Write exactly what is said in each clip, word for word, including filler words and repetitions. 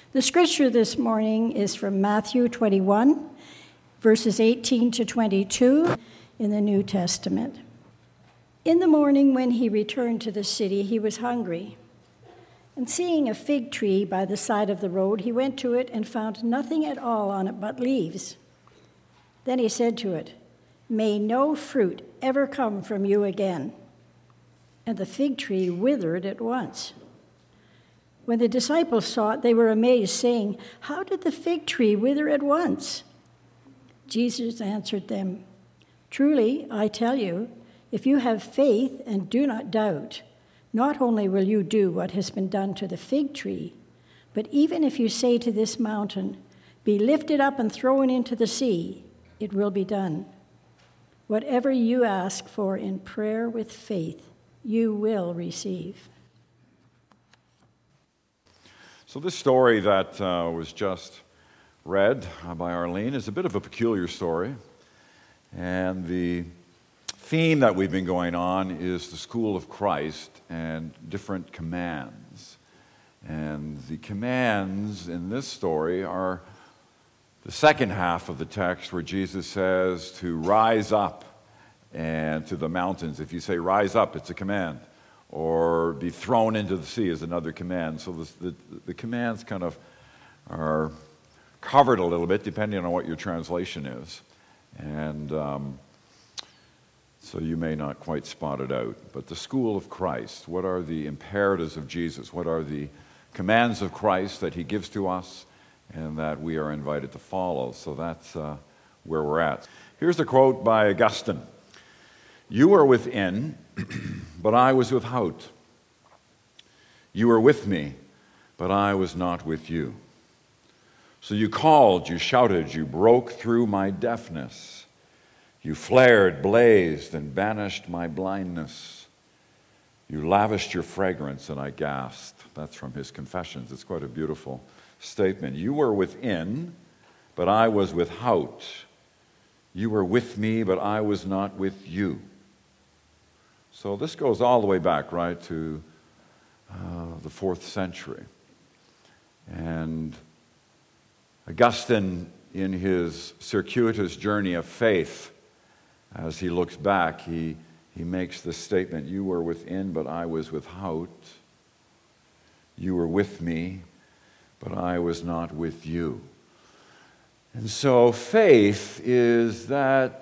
The scripture this morning is from Matthew twenty-one, verses eighteen to twenty-two in the New Testament. In the morning when he returned to the city, he was hungry. And seeing a fig tree by the side of the road, he went to it and found nothing at all on it but leaves. Then he said to it, "May no fruit ever come from you again." And the fig tree withered at once. When the disciples saw it, they were amazed, saying, "How did the fig tree wither at once?" Jesus answered them, "Truly, I tell you, if you have faith and do not doubt, not only will you do what has been done to the fig tree, but even if you say to this mountain, 'Be lifted up and thrown into the sea,' it will be done. Whatever you ask for in prayer with faith, you will receive." So this story that uh, was just read uh, by Arlene is a bit of a peculiar story. And the theme that we've been going on is the school of Christ and different commands. And the commands in this story are the second half of the text where Jesus says to rise up and to the mountains. If you say rise up, it's a command. Or be thrown into the sea is another command. So the, the, the commands kind of are covered a little bit depending on what your translation is. And um, so you may not quite spot it out. But the school of Christ, what are the imperatives of Jesus? What are the commands of Christ that he gives to us and that we are invited to follow? So that's uh, where we're at. Here's a quote by Augustine. "You were within, but I was without. You were with me, but I was not with you. So you called, you shouted, you broke through my deafness. You flared, blazed, and banished my blindness. You lavished your fragrance, and I gasped." That's from his Confessions. It's quite a beautiful statement. You were within, but I was without. You were with me, but I was not with you. So this goes all the way back, right, to uh, the fourth century. And Augustine, in his circuitous journey of faith, as he looks back, he, he makes this statement, "You were within, but I was without. You were with me, but I was not with you." And so faith is that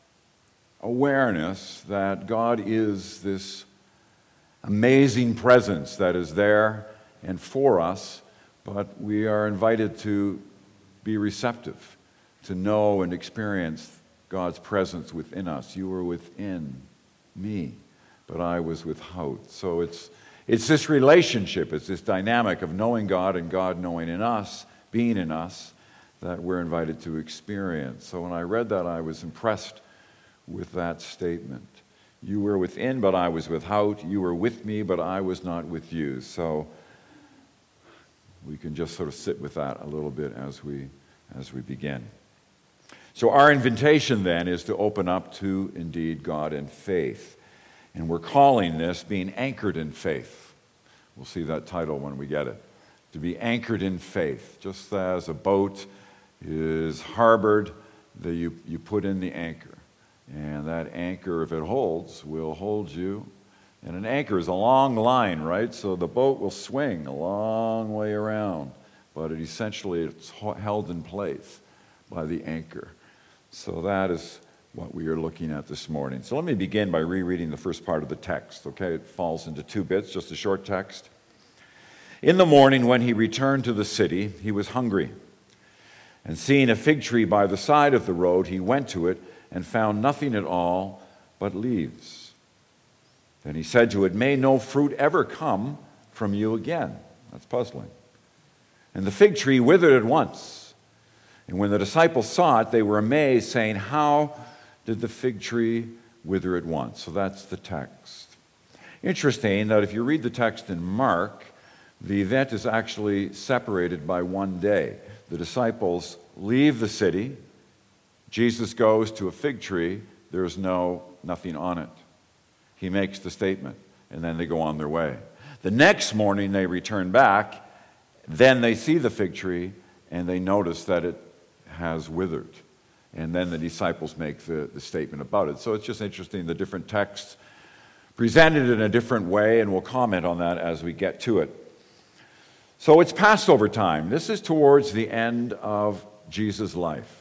awareness that God is this amazing presence that is there and for us, but we are invited to be receptive, to know and experience God's presence within us. You were within me, but I was without. So it's it's this relationship, it's this dynamic of knowing God and God knowing in us, being in us, that we're invited to experience. So when I read that, I was impressed with that statement. You were within, but I was without. You were with me, but I was not with you. So we can just sort of sit with that a little bit as we as we begin. So our invitation then is to open up to, indeed, God and faith. And we're calling this being anchored in faith. We'll see that title when we get it. To be anchored in faith. Just as a boat is harbored, the, you, you put in the anchor. And that anchor, if it holds, will hold you. And an anchor is a long line, right? So the boat will swing a long way around. But it essentially, it's held in place by the anchor. So that is what we are looking at this morning. So let me begin by rereading the first part of the text, okay? It falls into two bits, just a short text. "In the morning when he returned to the city, he was hungry. And seeing a fig tree by the side of the road, he went to it and found nothing at all but leaves. Then he said to it, 'May no fruit ever come from you again.'" That's puzzling. "And the fig tree withered at once. And when the disciples saw it, they were amazed, saying, 'How did the fig tree wither at once?'" So that's the text. Interesting that if you read the text in Mark, the event is actually separated by one day. The disciples leave the city. Jesus goes to a fig tree. There's no nothing on it. He makes the statement, and then they go on their way. The next morning they return back. Then they see the fig tree and they notice that it has withered. And then the disciples make the, the statement about it. So it's just interesting, the different texts presented in a different way, and we'll comment on that as we get to it. So it's Passover time. This is towards the end of Jesus' life.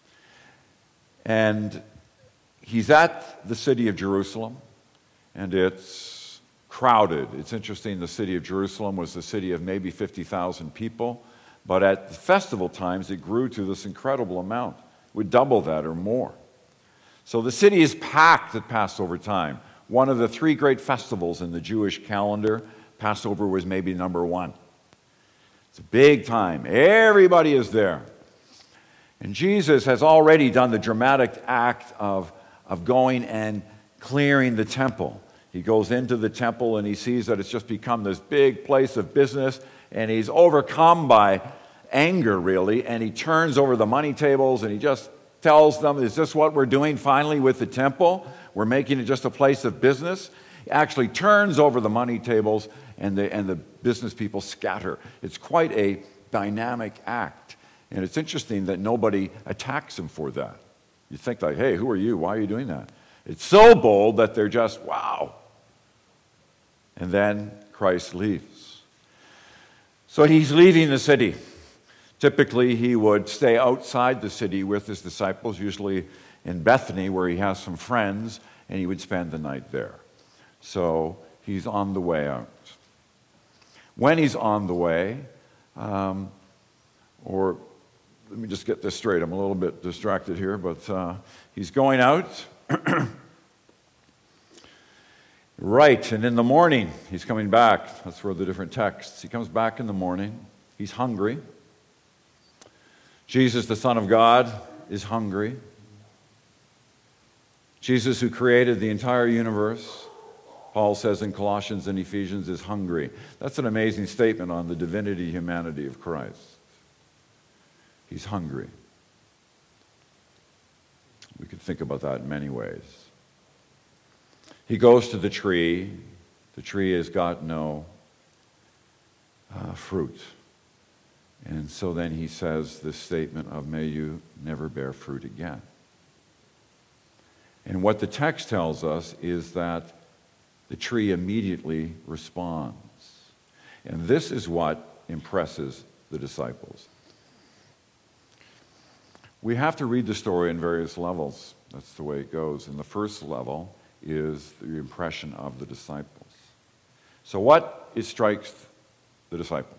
And he's at the city of Jerusalem, and it's crowded. It's interesting, the city of Jerusalem was the city of maybe fifty thousand people, but at the festival times it grew to this incredible amount. It would double that or more. So the city is packed at Passover time. One of the three great festivals in the Jewish calendar, Passover was maybe number one. It's a big time. Everybody is there. And Jesus has already done the dramatic act of, of going and clearing the temple. He goes into the temple and he sees that it's just become this big place of business, and he's overcome by anger, really, and he turns over the money tables and he just tells them, is this what we're doing finally with the temple? We're making it just a place of business? He actually turns over the money tables, and the, and the business people scatter. It's quite a dynamic act. And it's interesting that nobody attacks him for that. You think like, hey, who are you? Why are you doing that? It's so bold that they're just, wow. And then Christ leaves. So he's leaving the city. Typically, he would stay outside the city with his disciples, usually in Bethany, where he has some friends, and he would spend the night there. So he's on the way out. When he's on the way, um, or let me just get this straight. I'm a little bit distracted here, but uh, he's going out. Right, and in the morning, he's coming back. That's where the different texts. He comes back in the morning. He's hungry. Jesus, the Son of God, is hungry. Jesus, who created the entire universe, Paul says in Colossians and Ephesians, is hungry. That's an amazing statement on the divinity, humanity of Christ. He's hungry. We could think about that in many ways. He goes to the tree. The tree has got no uh, fruit. And so then he says this statement of, may you never bear fruit again. And what the text tells us is that the tree immediately responds. And this is what impresses the disciples. We have to read the story in various levels. That's the way it goes. And the first level is the impression of the disciples. So what it strikes the disciples?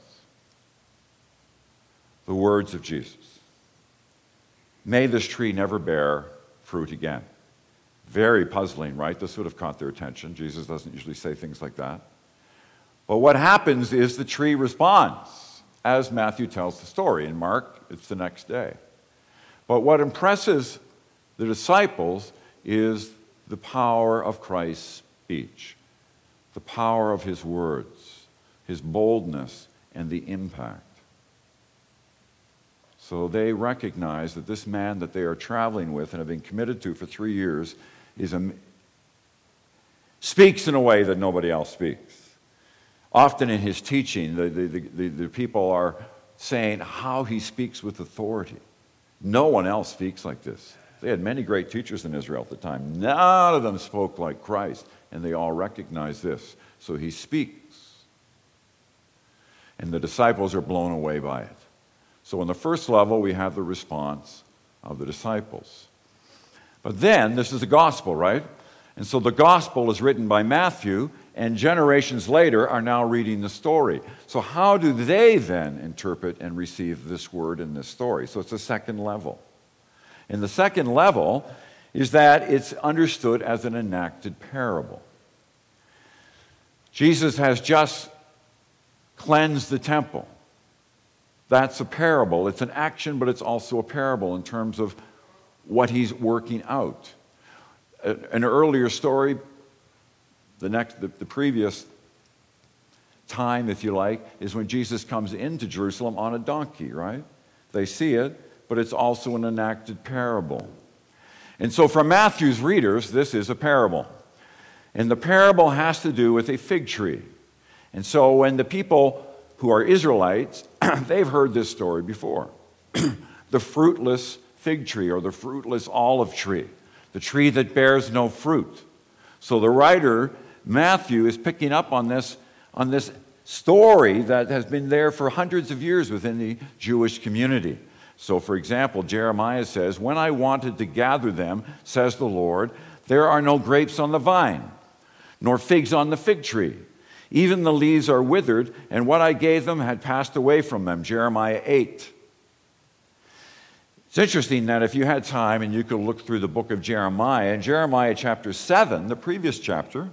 The words of Jesus. May this tree never bear fruit again. Very puzzling, right? This would have caught their attention. Jesus doesn't usually say things like that. But what happens is the tree responds, as Matthew tells the story. In Mark, it's the next day. But what impresses the disciples is the power of Christ's speech, the power of his words, his boldness, and the impact. So they recognize that this man that they are traveling with and have been committed to for three years is a, speaks in a way that nobody else speaks. Often in his teaching, the, the, the, the people are saying how he speaks with authority. No one else speaks like this. They had many great teachers in Israel at the time. None of them spoke like Christ, and they all recognized this. So he speaks. And the disciples are blown away by it. So in the first level, we have the response of the disciples. But then, this is the gospel, right? And so the gospel is written by Matthew, and generations later are now reading the story. So how do they then interpret and receive this word in this story? So it's the second level. And the second level is that it's understood as an enacted parable. Jesus has just cleansed the temple. That's a parable. It's an action, but it's also a parable in terms of what he's working out. An earlier story, the next, the, the previous time, if you like, is when Jesus comes into Jerusalem on a donkey, right? They see it, but it's also an enacted parable. And so for Matthew's readers, this is a parable. And the parable has to do with a fig tree. And so when the people who are Israelites, they've heard this story before. The fruitless fig tree or the fruitless olive tree, the tree that bears no fruit. So the writer, Matthew, is picking up on this, on this story that has been there for hundreds of years within the Jewish community. So, for example, Jeremiah says, "When I wanted to gather them, says the Lord, there are no grapes on the vine, nor figs on the fig tree. Even the leaves are withered, and what I gave them had passed away from them." Jeremiah eight. It's interesting that if you had time and you could look through the book of Jeremiah, in Jeremiah chapter seven, the previous chapter,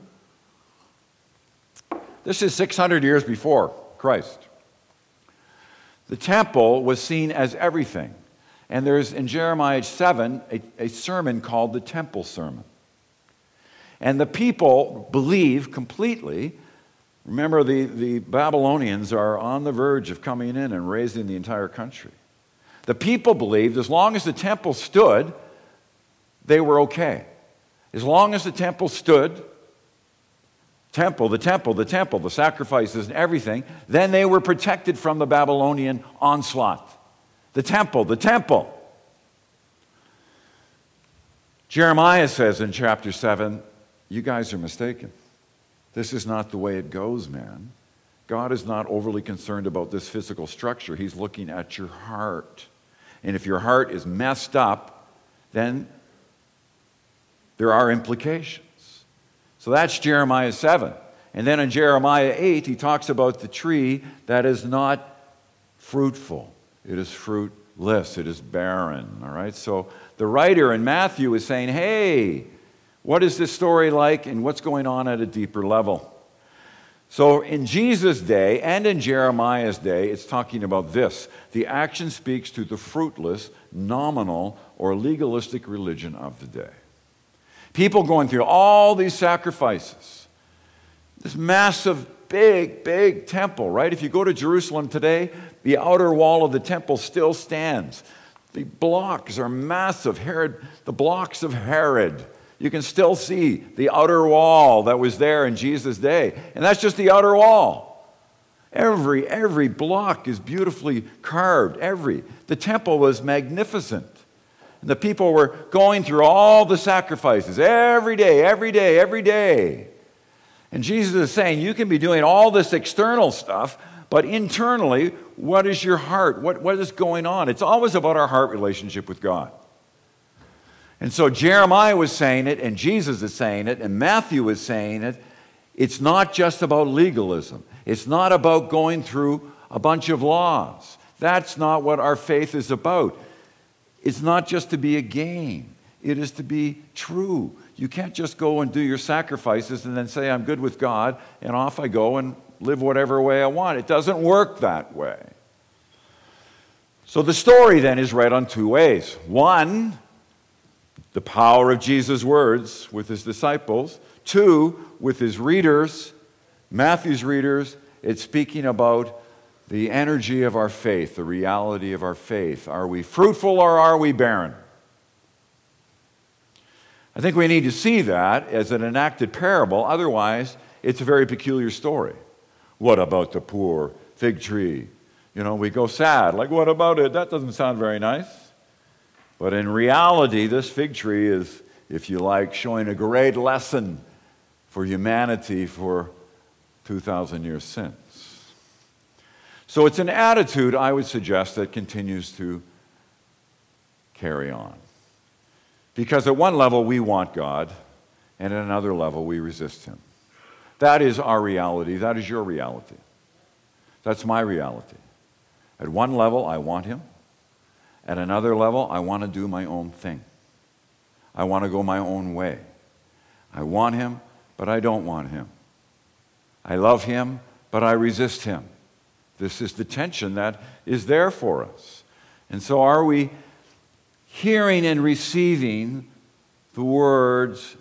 this is six hundred years before Christ. The temple was seen as everything. And there's in Jeremiah seven a, a sermon called the Temple Sermon. And the people believe completely. Remember, the, the Babylonians are on the verge of coming in and razing the entire country. The people believed as long as the temple stood, they were okay. As long as the temple stood, temple, the temple, the temple, the sacrifices and everything, then they were protected from the Babylonian onslaught. The temple, the temple. Jeremiah says in chapter seven, you guys are mistaken. This is not the way it goes, man. God is not overly concerned about this physical structure. He's looking at your heart. And if your heart is messed up, then there are implications. So that's Jeremiah seven. And then in Jeremiah eight, he talks about the tree that is not fruitful. It is fruitless. It is barren. All right? So the writer in Matthew is saying, hey, what is this story like and what's going on at a deeper level? So in Jesus' day and in Jeremiah's day, it's talking about this. The action speaks to the fruitless, nominal, or legalistic religion of the day. People going through all these sacrifices. This massive, big, big temple, right? If you go to Jerusalem today, the outer wall of the temple still stands. The blocks are massive. Herod, the blocks of Herod. You can still see the outer wall that was there in Jesus' day. And that's just the outer wall. Every, every block is beautifully carved. Every. The temple was magnificent. And the people were going through all the sacrifices every day, every day, every day. And Jesus is saying, you can be doing all this external stuff, but internally, what is your heart? What, what is going on? It's always about our heart relationship with God. And so Jeremiah was saying it, and Jesus is saying it, and Matthew is saying it. It's not just about legalism. It's not about going through a bunch of laws. That's not what our faith is about. It's not just to be a game. It is to be true. You can't just go and do your sacrifices and then say, I'm good with God, and off I go and live whatever way I want. It doesn't work that way. So the story then is read on two ways. One, the power of Jesus' words with his disciples. Two, with his readers, Matthew's readers, it's speaking about the energy of our faith, the reality of our faith. Are we fruitful or are we barren? I think we need to see that as an enacted parable. Otherwise, it's a very peculiar story. What about the poor fig tree? You know, we go sad. Like, what about it? That doesn't sound very nice. But in reality, this fig tree is, if you like, showing a great lesson for humanity for two thousand years since. So it's an attitude, I would suggest, that continues to carry on. Because at one level, we want God, and at another level, we resist him. That is our reality. That is your reality. That's my reality. At one level, I want him. At another level, I want to do my own thing. I want to go my own way. I want him, but I don't want him. I love him, but I resist him. This is the tension that is there for us. And so are we hearing and receiving the words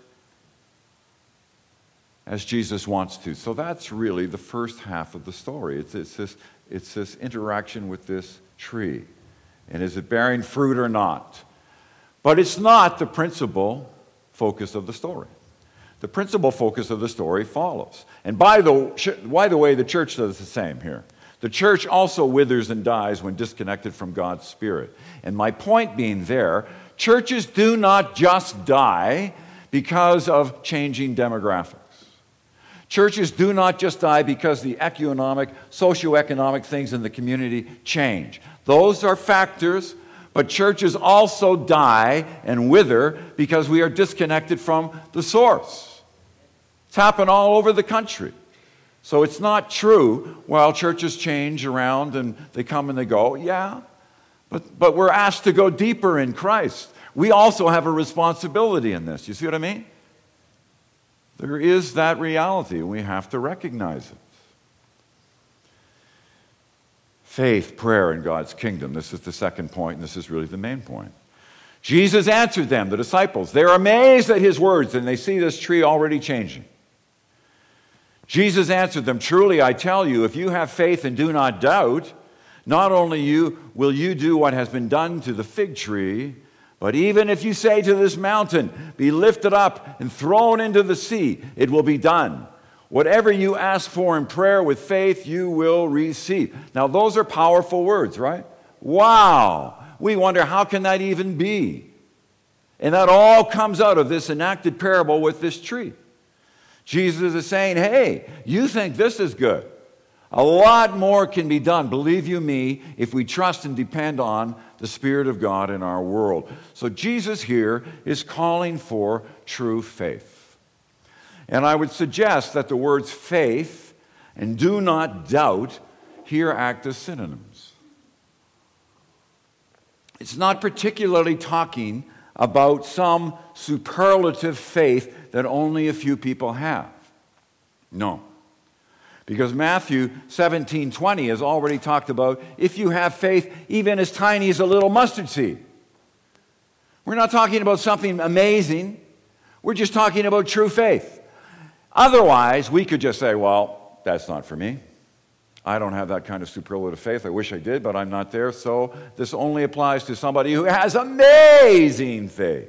as Jesus wants to? So that's really the first half of the story. It's, it's, this, it's this interaction with this tree. And is it bearing fruit or not? But it's not the principal focus of the story. The principal focus of the story follows. And by the, by the way, the church does the same here. The church also withers and dies when disconnected from God's Spirit. And my point being there, churches do not just die because of changing demographics. Churches do not just die because the economic, socioeconomic things in the community change. Those are factors, but churches also die and wither because we are disconnected from the source. It's happened all over the country. So it's not true, well, churches change around and they come and they go. Yeah, but, but we're asked to go deeper in Christ. We also have a responsibility in this. You see what I mean? There is that reality, and we have to recognize it. Faith, prayer, in God's kingdom. This is the second point, and this is really the main point. Jesus answered them, the disciples. They're amazed at his words, and they see this tree already changing. Jesus answered them, truly I tell you, if you have faith and do not doubt, not only you will you do what has been done to the fig tree, but even if you say to this mountain, be lifted up and thrown into the sea, it will be done. Whatever you ask for in prayer with faith, you will receive. Now, those are powerful words, right? Wow. We wonder, how can that even be? And that all comes out of this enacted parable with this tree. Jesus is saying, hey, you think this is good. A lot more can be done, believe you me, if we trust and depend on the Spirit of God in our world. So Jesus here is calling for true faith. And I would suggest that the words faith and do not doubt here act as synonyms. It's not particularly talking about some superlative faith that only a few people have. No. Because Matthew seventeen twenty has already talked about if you have faith even as tiny as a little mustard seed. We're not talking about something amazing. We're just talking about true faith. Otherwise, we could just say, well, that's not for me. I don't have that kind of superlative faith. I wish I did, but I'm not there. So this only applies to somebody who has amazing faith.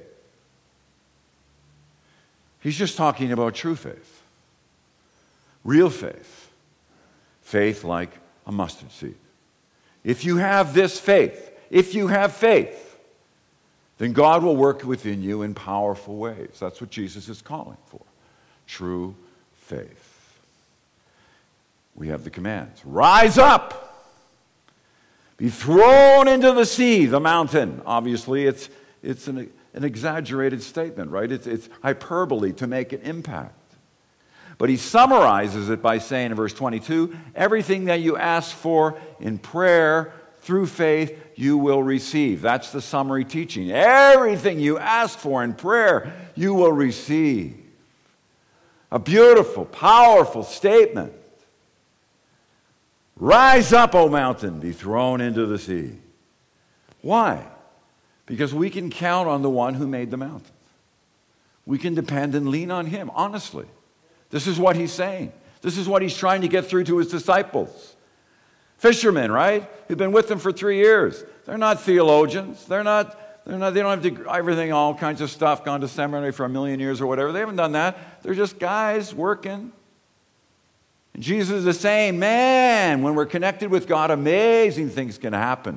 He's just talking about true faith. Real faith. Faith like a mustard seed. If you have this faith, if you have faith, then God will work within you in powerful ways. That's what Jesus is calling for. True faith. We have the commands. Rise up. Be thrown into the sea, the mountain. Obviously, it's, it's an, an exaggerated statement, right? It's, it's hyperbole to make an impact. But he summarizes it by saying in verse twenty-two, everything that you ask for in prayer through faith, you will receive. That's the summary teaching. Everything you ask for in prayer, you will receive. A beautiful, powerful statement. Rise up, O mountain, be thrown into the sea. Why? Because we can count on the one who made the mountain. We can depend and lean on him, honestly. This is what he's saying. This is what he's trying to get through to his disciples. Fishermen, right? Who've been with him for three years. They're not theologians. They're not, they're not, they don't have to, everything, all kinds of stuff, gone to seminary for a million years or whatever. They haven't done that. They're just guys working. And Jesus is saying, man, when we're connected with God, amazing things can happen.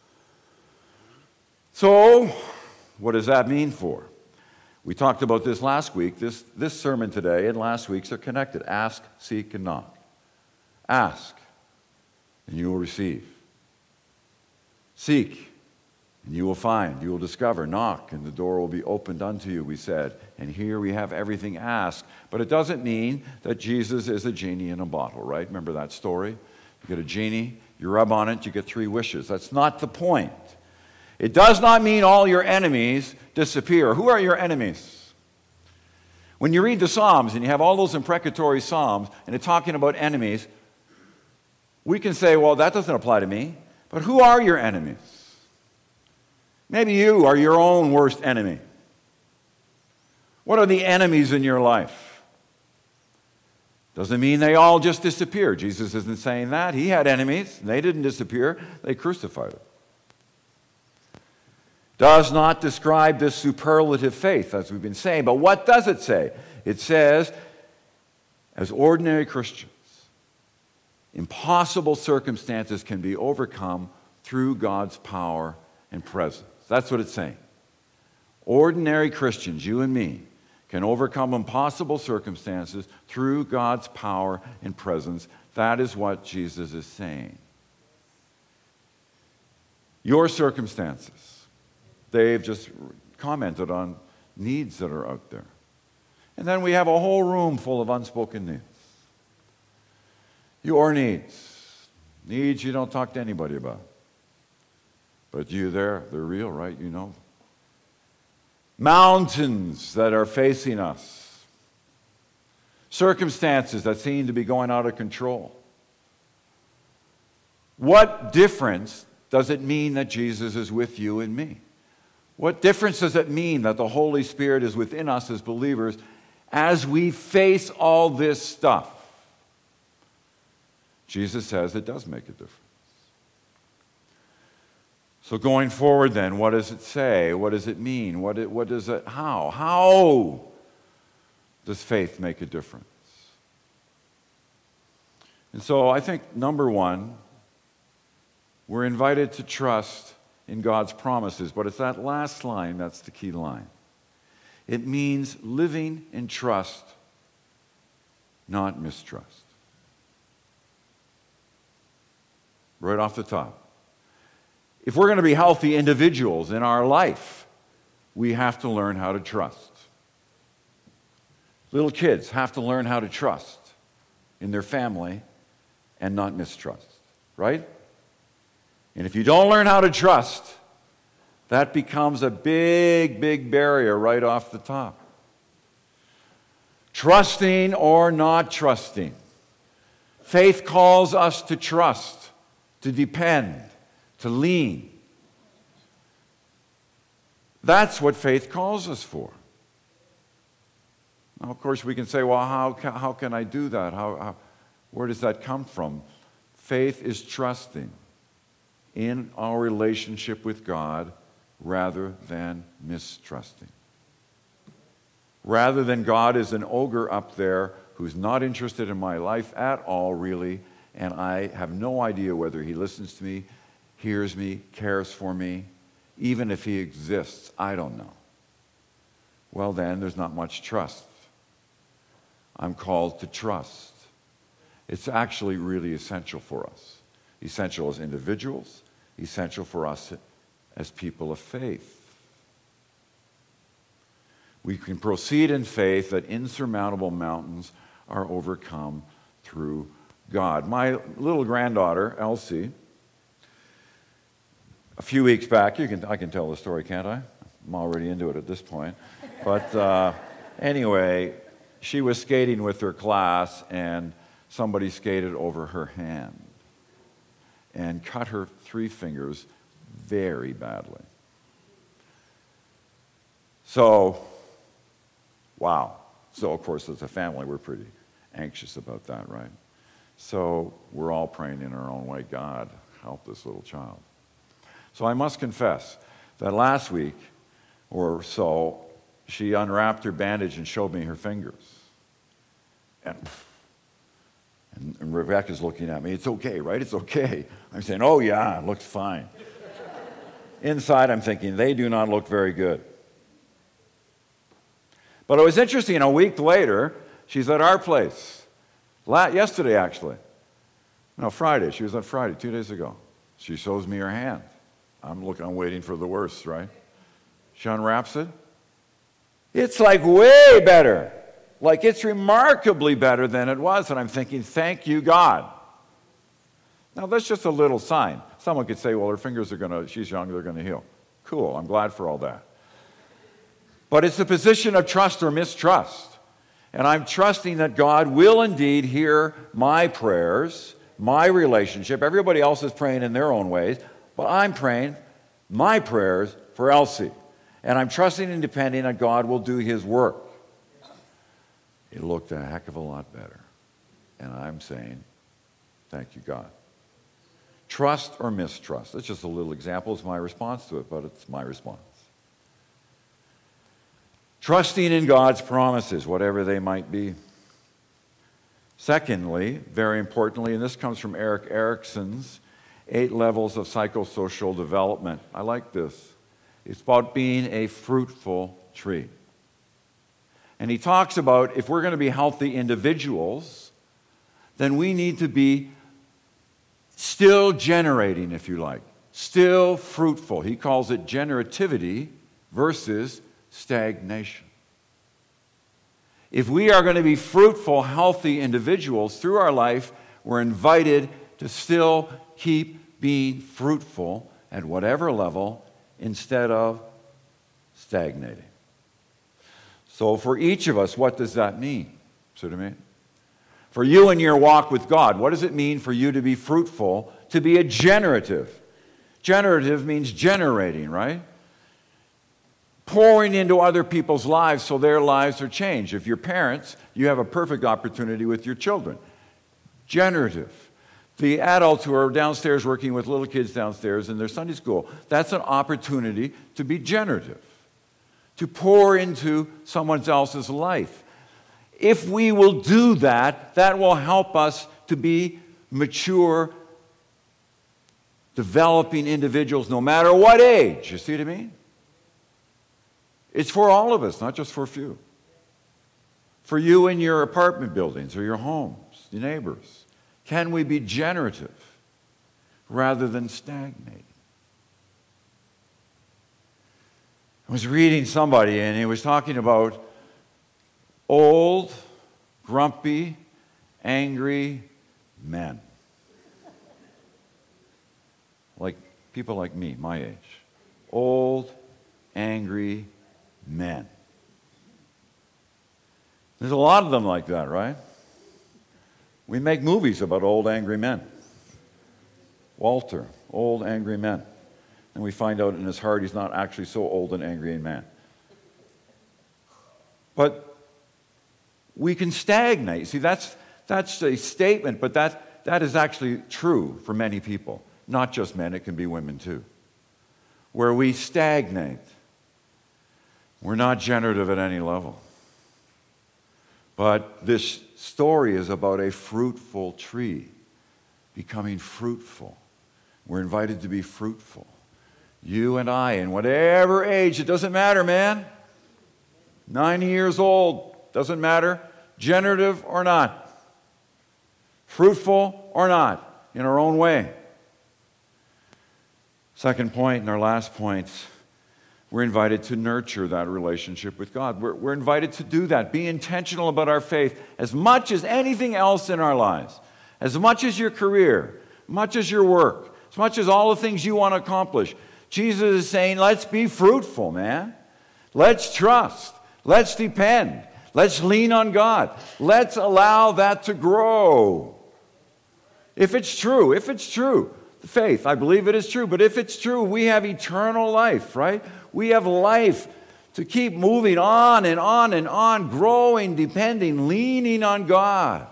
So, what does that mean for? We talked about this last week. This, this sermon today and last week's are connected. Ask, seek, and knock. Ask, and you will receive. Seek, and you will find. You will discover. Knock, and the door will be opened unto you, we said. And here we have everything asked. But it doesn't mean that Jesus is a genie in a bottle, right? Remember that story? You get a genie, you rub on it, you get three wishes. That's not the point. It does not mean all your enemies disappear. Who are your enemies? When you read the Psalms and you have all those imprecatory Psalms and it's talking about enemies, we can say, well, that doesn't apply to me. But who are your enemies? Maybe you are your own worst enemy. What are the enemies in your life? Doesn't mean they all just disappear. Jesus isn't saying that. He had enemies. They didn't disappear. They crucified him. Does not describe this superlative faith, as we've been saying. But what does it say? It says, as ordinary Christians, Impossible circumstances can be overcome through God's power and presence. That's what it's saying. Ordinary Christians, you and me, can overcome impossible circumstances through God's power and presence. That is what Jesus is saying. Your circumstances. They've just commented on needs that are out there. And then we have a whole room full of unspoken needs. Your needs. Needs you don't talk to anybody about. But you there, they're real, right? You know. Mountains that are facing us. Circumstances that seem to be going out of control. What difference does it mean that Jesus is with you and me? What difference does it mean that the Holy Spirit is within us as believers as we face all this stuff? Jesus says it does make a difference. So going forward then, what does it say? What does it mean? What, it, what does it, how? How does faith make a difference? And so I think, number one, we're invited to trust in God's promises, but it's that last line that's the key line. It means living in trust, not mistrust. Right off the top. If we're going to be healthy individuals in our life, we have to learn how to trust. Little kids have to learn how to trust in their family and not mistrust, right? And if you don't learn how to trust, that becomes a big, big barrier right off the top. Trusting or not trusting. Faith calls us to trust, to depend, to lean. That's what faith calls us for. Now, of course, we can say, well, how, how can I do that? How, how, where does that come from? Faith is trusting in our relationship with God rather than mistrusting. Rather than God is an ogre up there who's not interested in my life at all, really, and I have no idea whether he listens to me, hears me, cares for me, even if he exists, I don't know. Well, then, there's not much trust. I'm called to trust. It's actually really essential for us. Essential as individuals, essential for us as people of faith. We can proceed in faith that insurmountable mountains are overcome through God. My little granddaughter, Elsie, a few weeks back, you can I can tell the story, can't I? I'm already into it at this point. But uh, anyway, she was skating with her class, and somebody skated over her hand and cut her three fingers very badly. So, wow. So, of course, as a family, we're pretty anxious about that, right? So we're all praying in our own way, God, help this little child. So I must confess that last week or so, she unwrapped her bandage and showed me her fingers. And, and, and Rebecca's looking at me, it's okay, right? It's okay. I'm saying, oh yeah, it looks fine. Inside, I'm thinking, they do not look very good. But it was interesting, a week later, she's at our place. La- yesterday, actually. No, Friday. She was on Friday, two days ago. She shows me her hand. I'm looking, I'm waiting for the worst, right? She unwraps it. It's like way better. Like it's remarkably better than it was. And I'm thinking, thank you, God. Now, that's just a little sign. Someone could say, well, her fingers are going to, she's young, they're going to heal. Cool, I'm glad for all that. But it's a position of trust or mistrust. And I'm trusting that God will indeed hear my prayers, my relationship. Everybody else is praying in their own ways, but I'm praying my prayers for Elsie. And I'm trusting and depending that God will do his work. It looked a heck of a lot better. And I'm saying, thank you, God. Trust or mistrust. That's just a little example. It's my response to it, but it's my response. Trusting in God's promises, whatever they might be. Secondly, very importantly, and this comes from Eric Erickson's Eight Levels of Psychosocial Development. I like this. It's about being a fruitful tree. And he talks about if we're going to be healthy individuals, then we need to be still generating, if you like, still fruitful. He calls it generativity versus stagnation. If we are going to be fruitful, healthy individuals through our life, we're invited to still keep being fruitful at whatever level instead of stagnating. So for each of us, what does that mean? See what I mean? For you in your walk with God, what does it mean for you to be fruitful, to be a generative? Generative means generating, right? Pouring into other people's lives so their lives are changed. If you're parents, you have a perfect opportunity with your children. Generative. The adults who are downstairs working with little kids downstairs in their Sunday school, that's an opportunity to be generative, to pour into someone else's life. If we will do that, that will help us to be mature, developing individuals no matter what age. You see what I mean? It's for all of us, not just for a few. For you in your apartment buildings or your homes, your neighbors. Can we be generative rather than stagnating? I was reading somebody and he was talking about old, grumpy, angry men. Like people like me, my age. Old, angry men. There's a lot of them like that, right? We make movies about old, angry men. Walter, old, angry men. And we find out in his heart he's not actually so old and angry a man. But we can stagnate. See, that's, that's a statement, but that, that is actually true for many people. Not just men, it can be women too. Where we stagnate. We're not generative at any level. But this story is about a fruitful tree becoming fruitful. We're invited to be fruitful. You and I, in whatever age, it doesn't matter, man. ninety years old, doesn't matter. Generative or not. Fruitful or not, in our own way. Second point, and our last point, we're invited to nurture that relationship with God. We're, we're invited to do that. Be intentional about our faith as much as anything else in our lives. As much as your career, much as your work, as much as all the things you want to accomplish. Jesus is saying, let's be fruitful, man. Let's trust. Let's depend. Let's lean on God. Let's allow that to grow. If it's true, if it's true, the faith, I believe it is true, but if it's true, we have eternal life, right? We have life to keep moving on and on and on, growing, depending, leaning on God.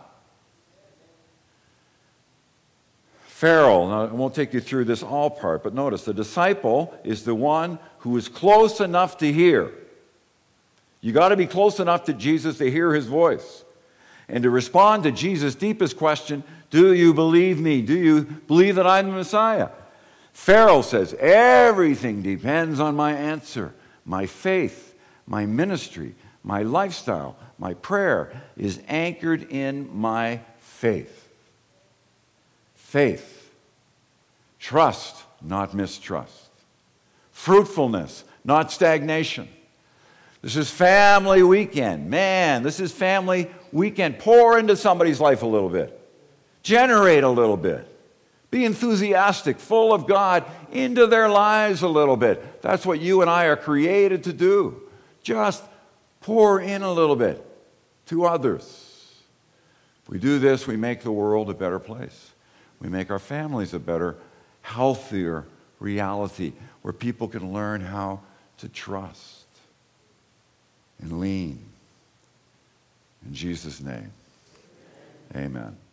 Pharaoh, now I won't take you through this all part, but notice the disciple is the one who is close enough to hear. You got to be close enough to Jesus to hear his voice and to respond to Jesus' deepest question, do you believe me? Do you believe that I'm the Messiah? Pharaoh says, everything depends on my answer. My faith, my ministry, my lifestyle, my prayer is anchored in my faith. Faith. Trust, not mistrust. Fruitfulness, not stagnation. This is family weekend. Man, this is family weekend. Pour into somebody's life a little bit. Generate a little bit. Be enthusiastic, full of God, into their lives a little bit. That's what you and I are created to do. Just pour in a little bit to others. If we do this, we make the world a better place. We make our families a better, healthier reality where people can learn how to trust and lean. In Jesus' name, amen.